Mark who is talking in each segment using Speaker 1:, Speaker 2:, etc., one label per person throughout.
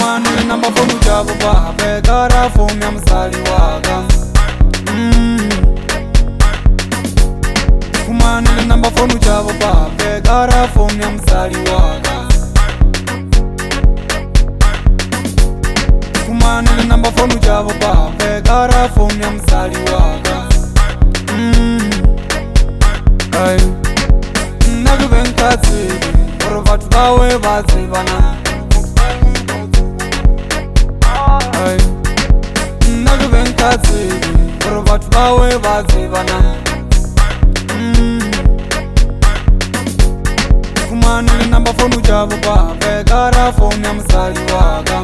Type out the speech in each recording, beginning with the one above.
Speaker 1: Kumani number phone ujabu babe Kara phone ya msali waga Kumani number phone ujabu babe Kara phone ya msali waga Kumani number phone ujabu babe Kara phone ya msali waga Ay Nagubenkatsi Oro vatu bawe bazivana Ay Nagubenkatsi Oro vatu bawe bazivana Kumani number phone ujabu babe Kara phone ya msali waga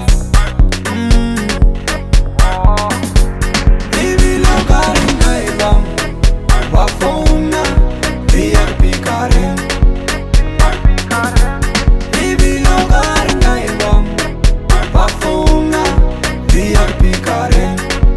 Speaker 1: Bibi lokari ngaiba Wafona VIP Karen Bibi lokari ngaiba Wafona VIP Karen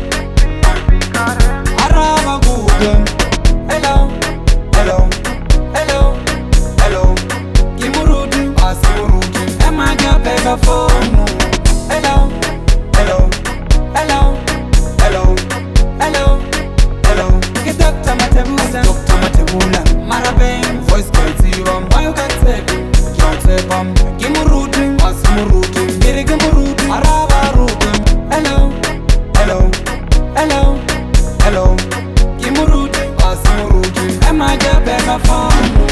Speaker 1: Araba Google Hello, hello, hello, hello Kimurudu, asimurudu Emaga pega phone Hello, hello, hello, hello, hello, hello Get Dr. Matebuza Dr. Matebula Marabeng Voice Kreativa Wayo Gatsebi Jonsepam Kimurudu, asimurudu Giri Kimurudu Araba Rudu Hello, hello, hello, hello Kimurudu, asimurudu Emaga pega phone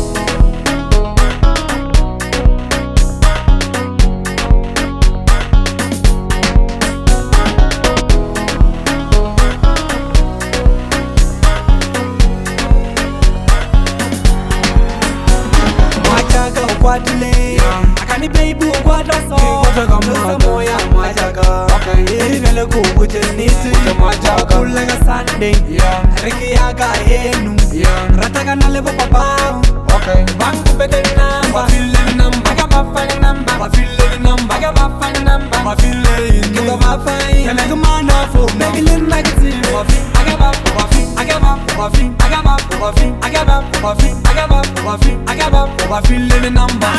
Speaker 1: Akani baby ukwata so Kusa moya majaga Eri vele kukuche niti Kulega Sunday Riki yaga yenu Rataka na levo papao Bangu peke namba Wafile namba Aga bafani namba Wafile namba Aga bafani namba Wafile inu Kito bafani Kelegu manafo Megile negative Aga bafu wafi Aga bafu wafi Aga bafu wafi Aga bafu wafi Aga bafu wafi Aga bafu wafile namba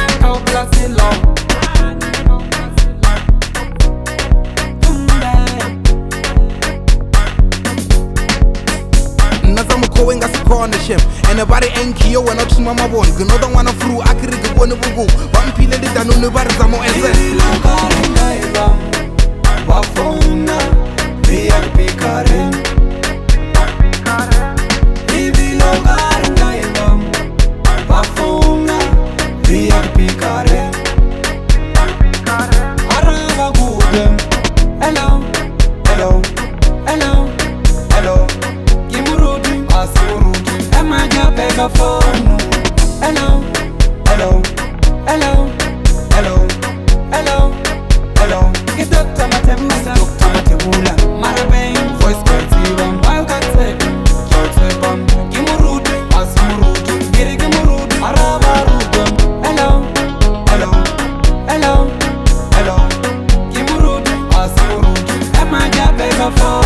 Speaker 2: Wenga sikhona anybody enkiyo wena kusima mabona nginoda ngwana fru akiri ngibone bugu bampile lidano nebariza mo eze
Speaker 1: lokari ngaiba Wafona VIP Karen Bibi lokari ngaiba Wafona VIP Karen Araba Google Hello, hello, hello, hello Kimurudu, asimurudu Emaga pega phone Hello, hello, hello, hello, hello, hello Get Dr. Matebuza Dr. Matebula Marabeng Voice Kreativa Wayo Gatsebi Jonsepam Kimurudu, asimurudu Giri Kimurudu Araba Rudu Hello, hello, hello, hello Kimurudu, asimurudu Emaga pega phone